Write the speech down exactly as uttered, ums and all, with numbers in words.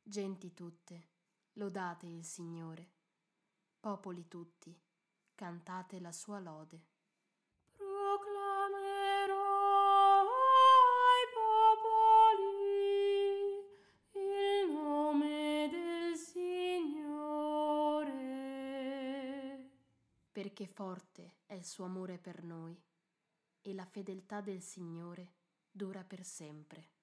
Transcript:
Genti tutte, lodate il Signore. Popoli tutti, cantate la sua lode. Proclamerò ai popoli il nome del Signore. Perché forte è il suo amore per noi e la fedeltà del Signore dura per sempre.